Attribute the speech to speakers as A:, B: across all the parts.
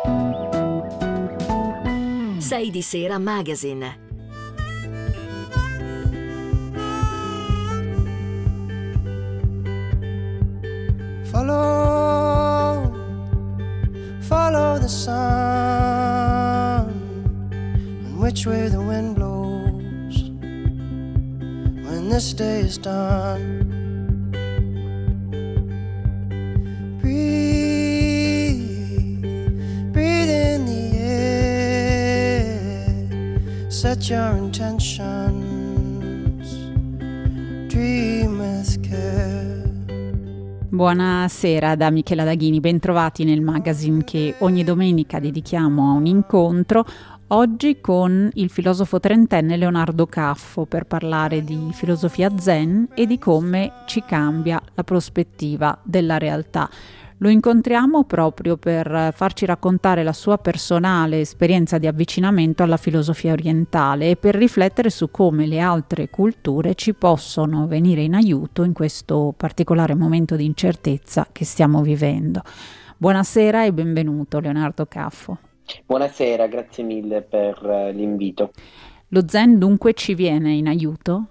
A: Sei di Sera Magazine.
B: Follow the sun, and which way the wind blows when this day is done. Breathe in the air, set your intentions, dream with care.
C: Buonasera da Michela Daghini, bentrovati nel magazine che ogni domenica dedichiamo a un incontro, oggi con il filosofo trentenne Leonardo Caffo per parlare di filosofia zen e di come ci cambia la prospettiva della realtà. Lo incontriamo proprio per farci raccontare la sua personale esperienza di avvicinamento alla filosofia orientale e per riflettere su come le altre culture ci possono venire in aiuto in questo particolare momento di incertezza che stiamo vivendo. Buonasera e benvenuto Leonardo Caffo.
D: Buonasera, grazie mille per l'invito.
C: Lo Zen dunque ci viene in aiuto?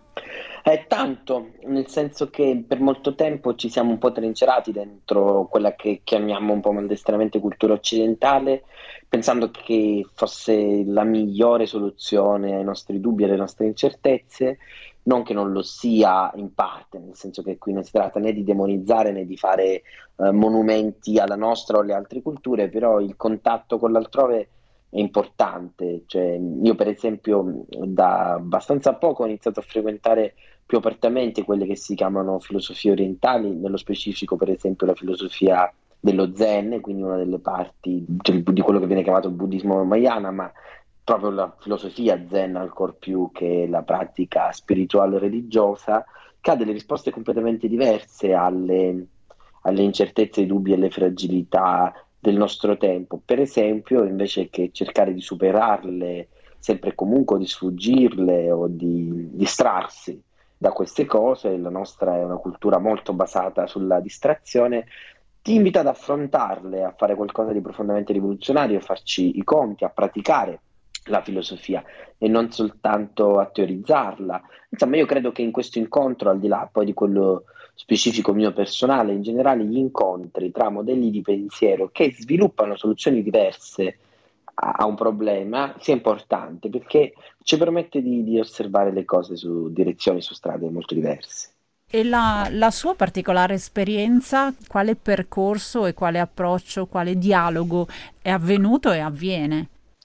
D: Tanto, nel senso che per molto tempo ci siamo un po' trincerati dentro quella che chiamiamo un po' maldestramente cultura occidentale, pensando che fosse la migliore soluzione ai nostri dubbi e alle nostre incertezze, non che non lo sia in parte, nel senso che qui non si tratta né di demonizzare né di fare monumenti alla nostra o alle altre culture, però il contatto con l'altrove è importante. Cioè, io per esempio da abbastanza poco ho iniziato a frequentare più apertamente quelle che si chiamano filosofie orientali, nello specifico per esempio la filosofia dello Zen, quindi una delle parti, cioè, di quello che viene chiamato il buddismo Mahayana, ma proprio la filosofia Zen ancor più che la pratica spirituale religiosa, che ha delle risposte completamente diverse alle incertezze, ai dubbi e alle fragilità del nostro tempo. Per esempio, invece che cercare di superarle sempre e comunque, o di sfuggirle o di distrarsi da queste cose, la nostra è una cultura molto basata sulla distrazione, ti invita ad affrontarle, a fare qualcosa di profondamente rivoluzionario, a farci i conti, a praticare la filosofia e non soltanto a teorizzarla. Insomma, io credo che in questo incontro, al di là poi di quello specifico mio personale, in generale gli incontri tra modelli di pensiero che sviluppano soluzioni diverse a un problema sia importante, perché ci permette di osservare le cose su direzioni, su strade molto diverse.
C: E la sua particolare esperienza, quale percorso e quale approccio, quale dialogo è avvenuto e avviene?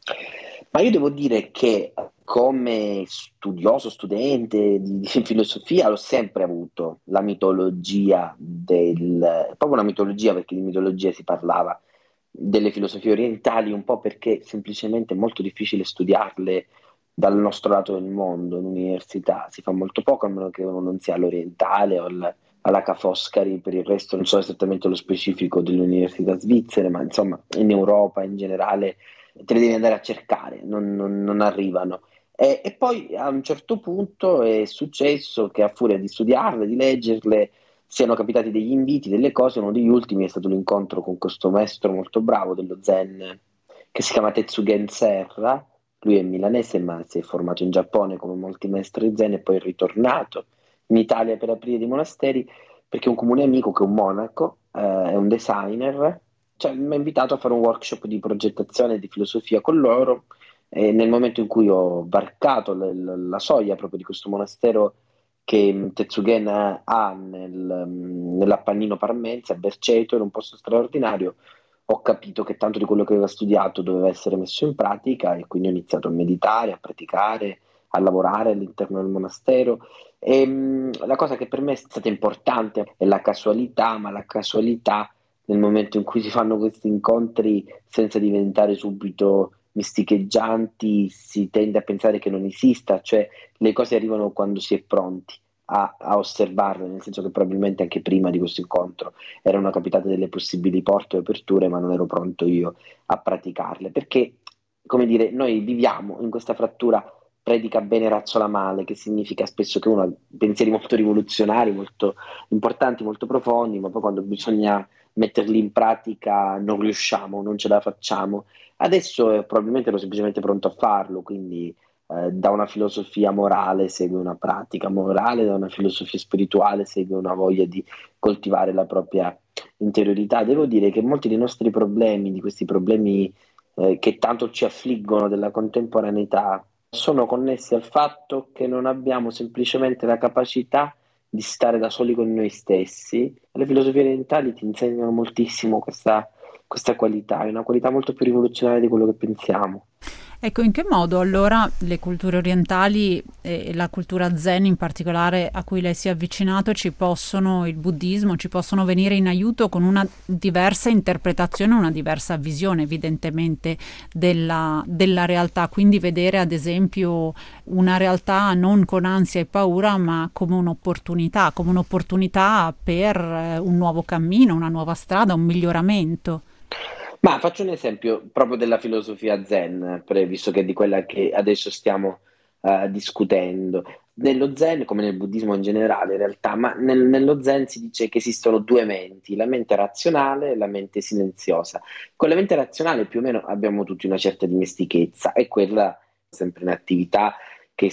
D: Ma io devo dire che come studioso, studente di filosofia, l'ho sempre avuto la mitologia proprio una mitologia, perché di mitologia si parlava delle filosofie orientali, un po' perché semplicemente è molto difficile studiarle dal nostro lato del mondo. In università si fa molto poco, a meno che uno non sia all'orientale o alla Ca' Foscari. Per il resto non so esattamente lo specifico delle università svizzere, ma insomma in Europa in generale te le devi andare a cercare, non arrivano. E poi a un certo punto è successo che a furia di studiarle, di leggerle, siano capitati degli inviti, delle cose. Uno degli ultimi è stato l'incontro con questo maestro molto bravo dello Zen che si chiama Tetsugen Serra. Lui è milanese ma si è formato in Giappone come molti maestri Zen e poi è ritornato in Italia per aprire dei monasteri, perché un comune amico che è un monaco, è un designer, cioè, mi ha invitato a fare un workshop di progettazione e di filosofia con loro. E nel momento in cui ho varcato la soglia proprio di questo monastero che Tetsugen ha nell'Appennino parmense, a Berceto, in un posto straordinario, ho capito che tanto di quello che aveva studiato doveva essere messo in pratica, e quindi ho iniziato a meditare, a praticare, a lavorare all'interno del monastero. La cosa che per me è stata importante è la casualità, ma la casualità nel momento in cui si fanno questi incontri senza diventare subito misticheggianti, si tende a pensare che non esista, cioè le cose arrivano quando si è pronti a osservarle, nel senso che probabilmente anche prima di questo incontro erano capitate delle possibili porte o aperture, ma non ero pronto io a praticarle, perché, come dire, noi viviamo in questa frattura predica bene, razzola male, che significa spesso che uno ha pensieri molto rivoluzionari, molto importanti, molto profondi, ma poi quando bisogna metterli in pratica non riusciamo, non ce la facciamo. Adesso probabilmente ero semplicemente pronto a farlo, quindi da una filosofia morale segue una pratica morale, da una filosofia spirituale segue una voglia di coltivare la propria interiorità. Devo dire che molti dei nostri problemi, di questi problemi che tanto ci affliggono della contemporaneità, sono connessi al fatto che non abbiamo semplicemente la capacità di stare da soli con noi stessi. Le filosofie orientali ti insegnano moltissimo questa qualità, è una qualità molto più rivoluzionaria di quello che pensiamo.
C: Ecco, in che modo allora le culture orientali e la cultura zen in particolare a cui lei si è avvicinato il buddismo, ci possono venire in aiuto con una diversa interpretazione, una diversa visione evidentemente della realtà, quindi vedere ad esempio una realtà non con ansia e paura ma come un'opportunità per un nuovo cammino, una nuova strada, un miglioramento.
D: Ma faccio un esempio proprio della filosofia Zen, visto che è di quella che adesso stiamo discutendo. Nello Zen, come nel buddismo in generale, in realtà, ma nello Zen si dice che esistono due menti, la mente razionale e la mente silenziosa. Con la mente razionale più o meno abbiamo tutti una certa dimestichezza, è quella sempre in attività che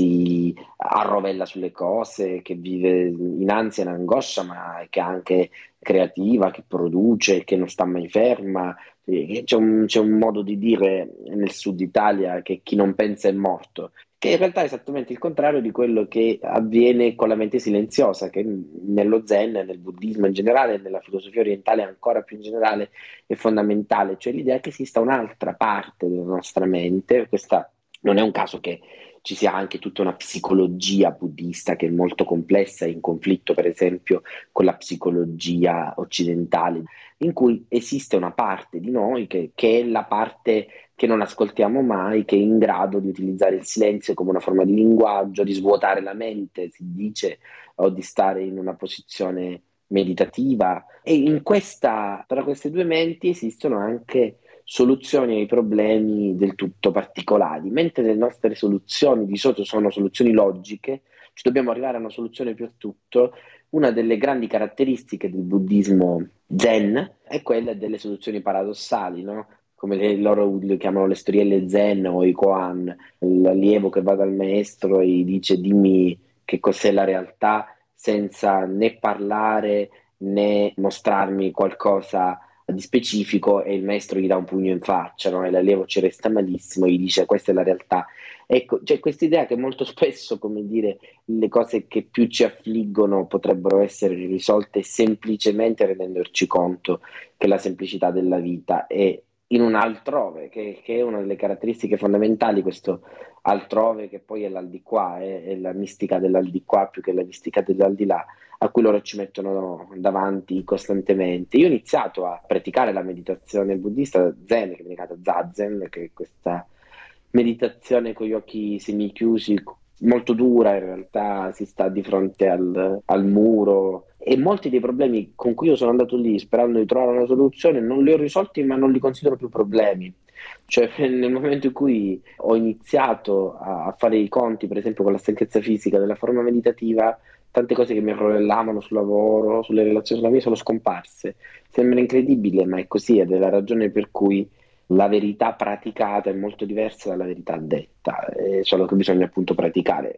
D: si arrovella sulle cose, che vive in ansia e in angoscia, ma che è anche creativa, che produce, che non sta mai ferma. C'è un modo di dire nel sud Italia che chi non pensa è morto, che in realtà è esattamente il contrario di quello che avviene con la mente silenziosa, che nello Zen, nel buddismo in generale, nella filosofia orientale ancora più in generale, è fondamentale, cioè l'idea che esista un'altra parte della nostra mente. Questa non è un caso che ci sia anche tutta una psicologia buddista che è molto complessa, in conflitto per esempio con la psicologia occidentale, in cui esiste una parte di noi che è la parte che non ascoltiamo mai, che è in grado di utilizzare il silenzio come una forma di linguaggio, di svuotare la mente, si dice, o di stare in una posizione meditativa. E tra queste due menti esistono anche soluzioni ai problemi del tutto particolari, mentre le nostre soluzioni di solito sono soluzioni logiche, ci dobbiamo arrivare a una soluzione per tutto. Una delle grandi caratteristiche del buddismo Zen è quella delle soluzioni paradossali, no? Come loro le chiamano le storielle Zen o i koan, l'allievo che va dal maestro e gli dice dimmi che cos'è la realtà senza né parlare né mostrarmi qualcosa di specifico, e il maestro gli dà un pugno in faccia, no? E l'allievo ci resta malissimo, gli dice questa è la realtà. Ecco, c'è questa idea che molto spesso, come dire, le cose che più ci affliggono potrebbero essere risolte semplicemente rendendoci conto che la semplicità della vita è in un altrove, che è una delle caratteristiche fondamentali, questo altrove che poi è l'aldilà, è la mistica dell'aldilà più che la mistica dell'aldilà, a cui loro ci mettono davanti costantemente. Io ho iniziato a praticare la meditazione buddista Zen, che viene chiamata Zazen, che è questa meditazione con gli occhi semichiusi, molto dura, in realtà si sta di fronte al muro, e molti dei problemi con cui io sono andato lì sperando di trovare una soluzione non li ho risolti, ma non li considero più problemi. Cioè, nel momento in cui ho iniziato a fare i conti, per esempio, con la stanchezza fisica della forma meditativa, tante cose che mi arrovellavano sul lavoro, sulle relazioni sulla mia, sono scomparse. Sembra incredibile, ma è così, ed è la ragione per cui la verità praticata è molto diversa dalla verità detta, è solo che bisogna appunto praticare,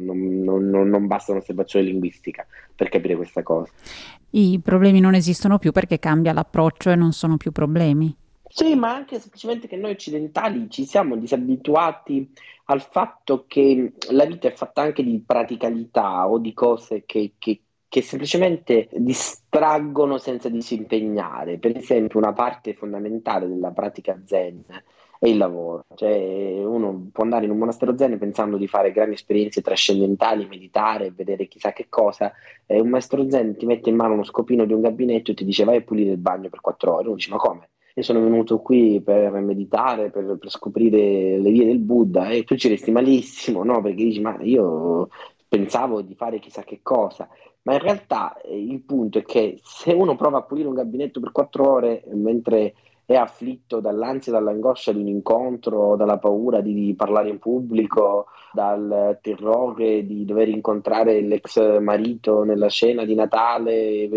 D: non basta un'osservazione linguistica per capire questa cosa.
C: I problemi non esistono più perché cambia l'approccio e non sono più problemi.
D: Sì, ma anche semplicemente che noi occidentali ci siamo disabituati al fatto che la vita è fatta anche di praticalità o di cose che semplicemente distraggono senza disimpegnare. Per esempio, una parte fondamentale della pratica zen è il lavoro. Cioè, uno può andare in un monastero zen pensando di fare grandi esperienze trascendentali, meditare, vedere chissà che cosa, e un maestro zen ti mette in mano uno scopino di un gabinetto e ti dice vai a pulire il bagno per 4 ore. Uno dice ma come? Io sono venuto qui per meditare, per scoprire le vie del Buddha, e tu ci resti malissimo, no? Perché dici, ma io pensavo di fare chissà che cosa. Ma in realtà il punto è che se uno prova a pulire un gabinetto per 4 ore mentre è afflitto dall'ansia, dall'angoscia di un incontro, dalla paura di parlare in pubblico, dal terrore di dover incontrare l'ex marito nella cena di Natale,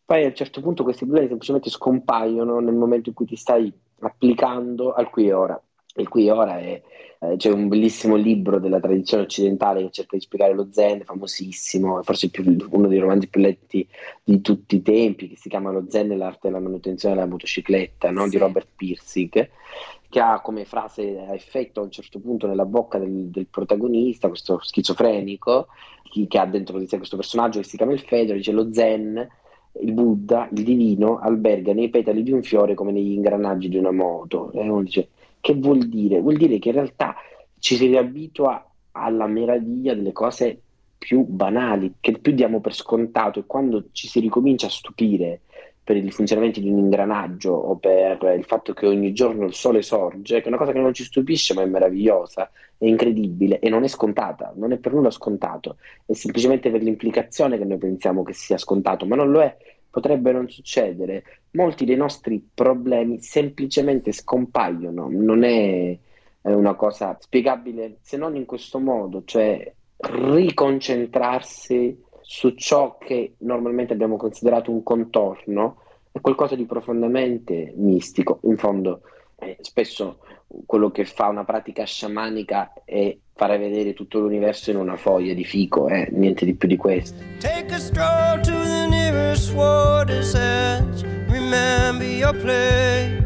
D: Poi a un certo punto questi problemi semplicemente scompaiono nel momento in cui ti stai applicando al qui e ora. Il qui e ora è, c'è un bellissimo libro della tradizione occidentale che cerca di spiegare lo Zen, famosissimo, forse uno dei romanzi più letti di tutti i tempi, che si chiama Lo Zen e l'arte della manutenzione della motocicletta, no? Di
C: Sì.
D: Robert Pirsig, che ha come frase a effetto a un certo punto nella bocca del protagonista, questo schizofrenico, che ha dentro di sé questo personaggio che si chiama il Fedro, dice lo Zen, il Buddha, il divino, alberga nei petali di un fiore come negli ingranaggi di una moto. E uno dice, che vuol dire? Vuol dire che in realtà ci si riabitua alla meraviglia delle cose più banali, che più diamo per scontato, e quando ci si ricomincia a stupire per il funzionamento di un ingranaggio o per il fatto che ogni giorno il sole sorge, che è una cosa che non ci stupisce ma è meravigliosa, è incredibile e non è scontata, non è per nulla scontato, è semplicemente per l'implicazione che noi pensiamo che sia scontato, ma non lo è, potrebbe non succedere. Molti dei nostri problemi semplicemente scompaiono, non è una cosa spiegabile se non in questo modo, cioè riconcentrarsi su ciò che normalmente abbiamo considerato un contorno, è qualcosa di profondamente mistico. In fondo, spesso quello che fa una pratica sciamanica è fare vedere tutto l'universo in una foglia di fico, niente di più di questo.
B: Take a stroll to the nearest water's edge. Remember your place.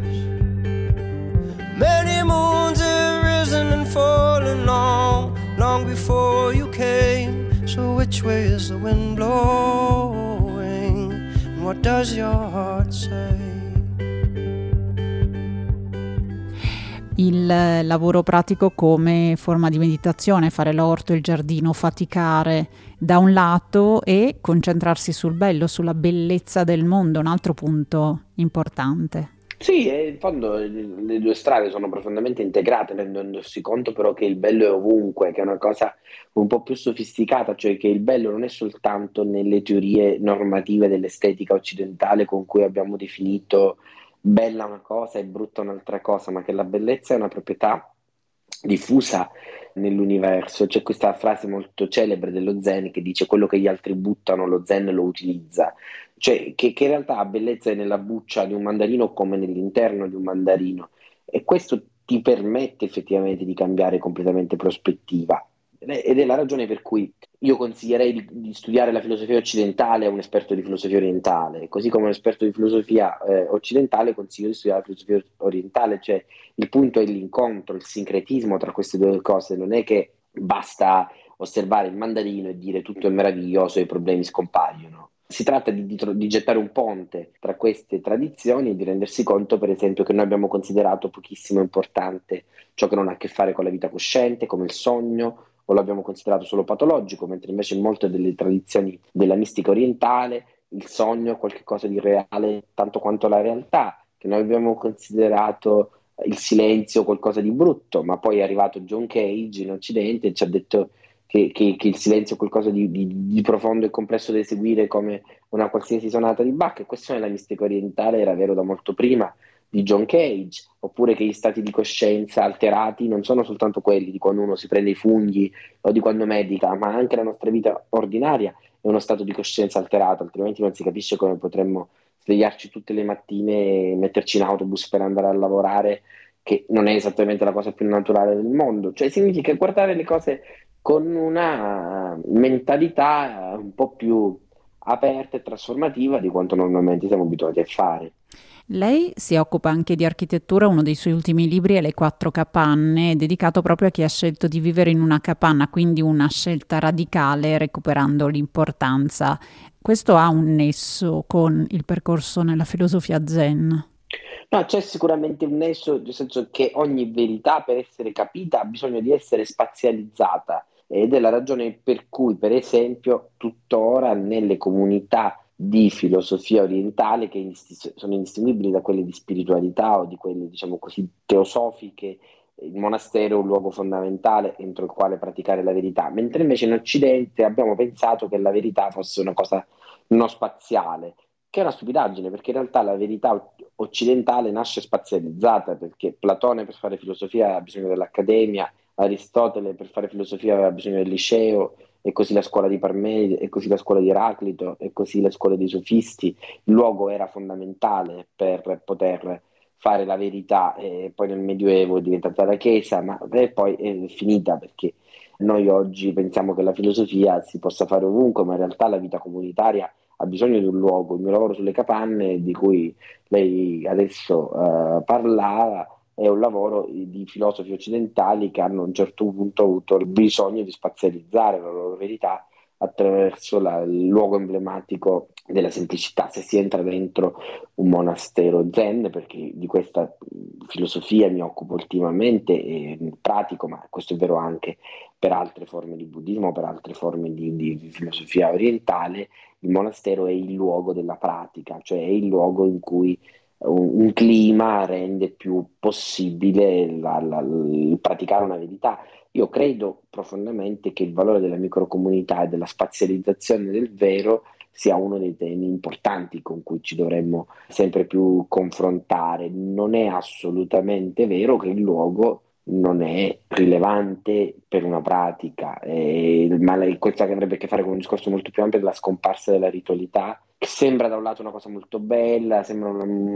B: Many moons have risen and fallen long, long before you came. So which way is the wind blowing? And what does your heart say?
C: Il lavoro pratico come forma di meditazione, fare l'orto, il giardino, faticare da un lato e concentrarsi sul bello, sulla bellezza del mondo, un altro punto importante.
D: Sì, e in fondo le due strade sono profondamente integrate, rendendosi conto però che il bello è ovunque, che è una cosa un po' più sofisticata, cioè che il bello non è soltanto nelle teorie normative dell'estetica occidentale con cui abbiamo definito bella una cosa e brutta un'altra cosa, ma che la bellezza è una proprietà diffusa nell'universo. C'è questa frase molto celebre dello Zen che dice quello che gli altri buttano, lo Zen lo utilizza, cioè che in realtà la bellezza è nella buccia di un mandarino come nell'interno di un mandarino, e questo ti permette effettivamente di cambiare completamente prospettiva. Ed è la ragione per cui io consiglierei di studiare la filosofia occidentale a un esperto di filosofia orientale, così come un esperto di filosofia occidentale consiglio di studiare la filosofia orientale, cioè il punto è l'incontro, il sincretismo tra queste due cose, non è che basta osservare il mandarino e dire tutto è meraviglioso e i problemi scompaiono. Si tratta di gettare un ponte tra queste tradizioni e di rendersi conto, per esempio, che noi abbiamo considerato pochissimo importante ciò che non ha a che fare con la vita cosciente, come il sogno, o l'abbiamo considerato solo patologico, mentre invece in molte delle tradizioni della mistica orientale il sogno è qualcosa di reale tanto quanto la realtà, che noi abbiamo considerato il silenzio qualcosa di brutto, ma poi è arrivato John Cage in Occidente e ci ha detto che il silenzio è qualcosa di profondo e complesso da eseguire come una qualsiasi sonata di Bach, e questo nella mistica orientale era vero da molto prima di John Cage, oppure che gli stati di coscienza alterati non sono soltanto quelli di quando uno si prende i funghi o di quando medita, ma anche la nostra vita ordinaria è uno stato di coscienza alterato, altrimenti non si capisce come potremmo svegliarci tutte le mattine e metterci in autobus per andare a lavorare, che non è esattamente la cosa più naturale del mondo. Cioè significa guardare le cose con una mentalità un po' più aperta e trasformativa di quanto normalmente siamo abituati a fare.
C: Lei si occupa anche di architettura, uno dei suoi ultimi libri è Le quattro capanne, dedicato proprio a chi ha scelto di vivere in una capanna, quindi una scelta radicale recuperando l'importanza. Questo ha un nesso con il percorso nella filosofia Zen.
D: No, c'è sicuramente un nesso, nel senso che ogni verità per essere capita ha bisogno di essere spazializzata, ed è la ragione per cui, per esempio, tuttora nelle comunità di filosofia orientale, che sono indistinguibili da quelle di spiritualità o di quelle, diciamo così, teosofiche, il monastero è un luogo fondamentale entro il quale praticare la verità, mentre invece in Occidente abbiamo pensato che la verità fosse una cosa non spaziale, che è una stupidaggine, perché in realtà la verità occidentale nasce spazializzata, perché Platone per fare filosofia ha bisogno dell'accademia, Aristotele per fare filosofia aveva bisogno del liceo, e così la scuola di Parmenide, e così la scuola di Eraclito, e così le scuole dei sofisti. Il luogo era fondamentale per poter fare la verità, e poi nel Medioevo è diventata la Chiesa, ma e poi è finita, perché noi oggi pensiamo che la filosofia si possa fare ovunque, ma in realtà la vita comunitaria ha bisogno di un luogo. Il mio lavoro sulle capanne, di cui lei adesso parlava, è un lavoro di filosofi occidentali che hanno a un certo punto avuto il bisogno di spazializzare la loro verità attraverso il luogo emblematico della semplicità. Se si entra dentro un monastero zen, perché di questa filosofia mi occupo ultimamente e pratico, ma questo è vero anche per altre forme di buddismo, per altre forme di filosofia orientale, il monastero è il luogo della pratica, cioè è il luogo in cui un clima rende più possibile il praticare una verità. Io credo profondamente che il valore della microcomunità e della spazializzazione del vero sia uno dei temi importanti con cui ci dovremmo sempre più confrontare. Non è assolutamente vero che il luogo non è rilevante per una pratica, ma questo avrebbe a che fare con un discorso molto più ampio della scomparsa della ritualità, che sembra da un lato una cosa molto bella, sembra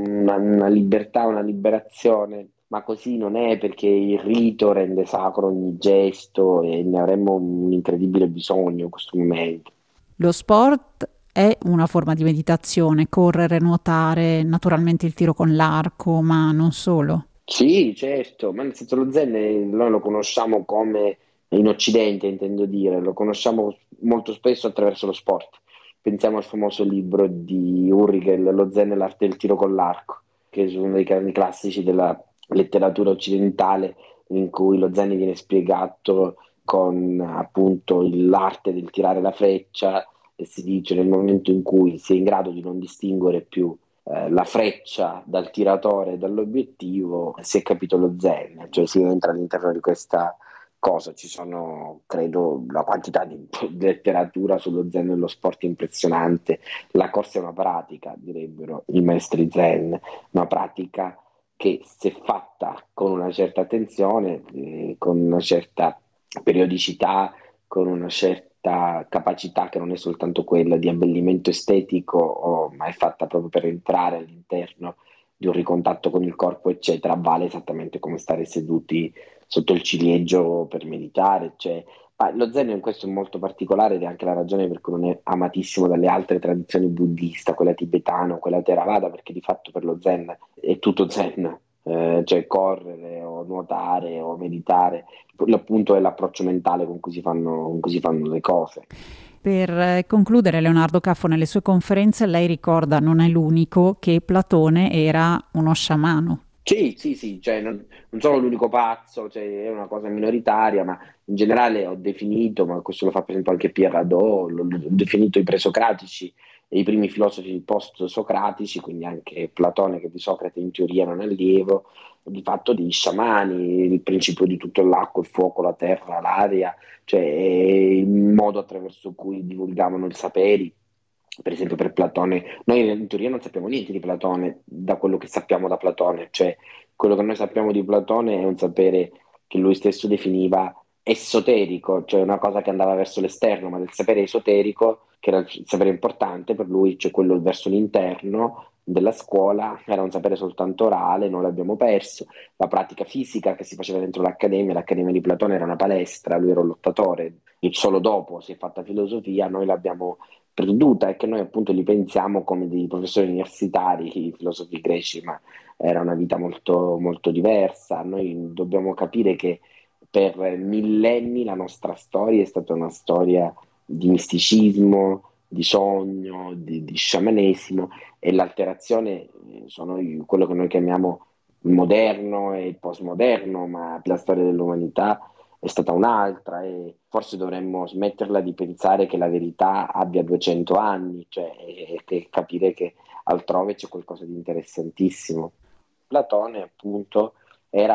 D: una libertà, una liberazione, ma così non è, perché il rito rende sacro ogni gesto e ne avremmo un incredibile bisogno in questo momento.
C: Lo sport è una forma di meditazione, correre, nuotare, naturalmente il tiro con l'arco, ma non solo.
D: Sì, certo, ma nel senso lo zen noi lo conosciamo come in Occidente, intendo dire, lo conosciamo molto spesso attraverso lo sport. Pensiamo al famoso libro di Hurricane, Lo zen e l'arte del tiro con l'arco, che è uno dei grandi classici della letteratura occidentale, in cui lo zen viene spiegato con appunto l'arte del tirare la freccia, e si dice nel momento in cui si è in grado di non distinguere più la freccia dal tiratore e dall'obiettivo, si è capito lo zen, cioè si entra all'interno di questa cosa. Ci sono, credo, la quantità di letteratura sullo zen e lo sport è impressionante. La corsa è una pratica, direbbero i maestri zen, una pratica che, se fatta con una certa attenzione, con una certa periodicità, con una certa capacità che non è soltanto quella di abbellimento estetico, ma è fatta proprio per entrare all'interno di un ricontatto con il corpo, eccetera, vale esattamente come stare seduti sotto il ciliegio per meditare. Cioè, ma lo zen in questo è molto particolare, ed è anche la ragione per cui non è amatissimo dalle altre tradizioni buddista, quella tibetana o quella theravada, perché di fatto per lo zen è tutto zen. Cioè correre o nuotare o meditare, l'appunto è l'approccio mentale con cui si fanno le cose.
C: Per concludere, Leonardo Caffo nelle sue conferenze lei ricorda, non è l'unico, che Platone era uno sciamano.
D: Sì, sì, sì, cioè non sono l'unico pazzo, cioè è una cosa minoritaria, ma in generale ho definito, ma questo lo fa per esempio anche Pierre Hadot, l'ho definito i presocratici e i primi filosofi post-socratici, quindi anche Platone, che di Socrate in teoria non è allievo, di fatto dei sciamani, il principio di tutto l'acqua, il fuoco, la terra, l'aria, cioè è il modo attraverso cui divulgavano i saperi. Per esempio per Platone, noi in teoria non sappiamo niente di Platone da quello che sappiamo da Platone, cioè quello che noi sappiamo di Platone è un sapere che lui stesso definiva esoterico, cioè una cosa che andava verso l'esterno, ma del sapere esoterico, che era il sapere importante per lui, cioè quello verso l'interno della scuola, era un sapere soltanto orale, noi l'abbiamo perso. La pratica fisica che si faceva dentro l'accademia di Platone era una palestra, lui era un lottatore, e solo dopo si è fatta filosofia, noi l'abbiamo perduta, e che noi appunto li pensiamo come dei professori universitari, i filosofi greci, ma era una vita molto, molto diversa. Noi dobbiamo capire che per millenni la nostra storia è stata una storia di misticismo, di sogno, di sciamanesimo, e l'alterazione sono quello che noi chiamiamo il moderno e il postmoderno, ma la storia dell'umanità è stata un'altra, e forse dovremmo smetterla di pensare che la verità abbia 200 anni, cioè, e capire che altrove c'è qualcosa di interessantissimo. Platone, appunto, era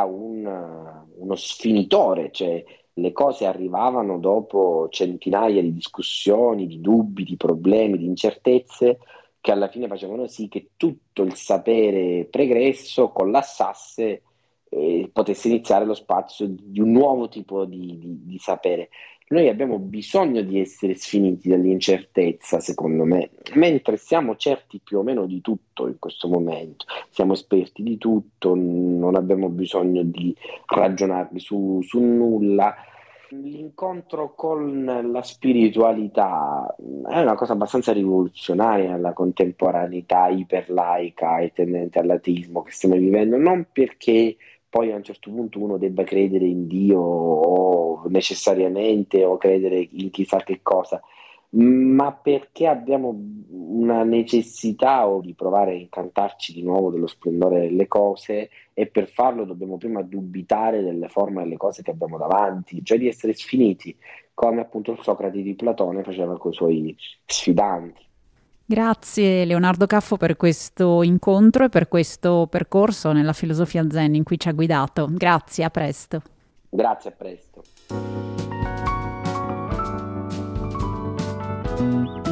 D: uno sfinitore, cioè le cose arrivavano dopo centinaia di discussioni, di dubbi, di problemi, di incertezze, che alla fine facevano sì che tutto il sapere pregresso collassasse e potesse iniziare lo spazio di un nuovo tipo di sapere. Noi abbiamo bisogno di essere sfiniti dall'incertezza, secondo me, mentre siamo certi più o meno di tutto in questo momento, siamo esperti di tutto, non abbiamo bisogno di ragionare su nulla. L'incontro con la spiritualità è una cosa abbastanza rivoluzionaria nella contemporaneità iperlaica e tendente all'ateismo che stiamo vivendo, non perché poi a un certo punto uno debba credere in Dio o necessariamente o credere in chissà che cosa, ma perché abbiamo una necessità o di provare a incantarci di nuovo dello splendore delle cose e per farlo dobbiamo prima dubitare delle forme delle cose che abbiamo davanti, cioè di essere sfiniti, come appunto il Socrate di Platone faceva con i suoi sfidanti.
C: Grazie Leonardo Caffo per questo incontro e per questo percorso nella filosofia zen in cui ci ha guidato. Grazie, a presto.
D: Grazie, a presto.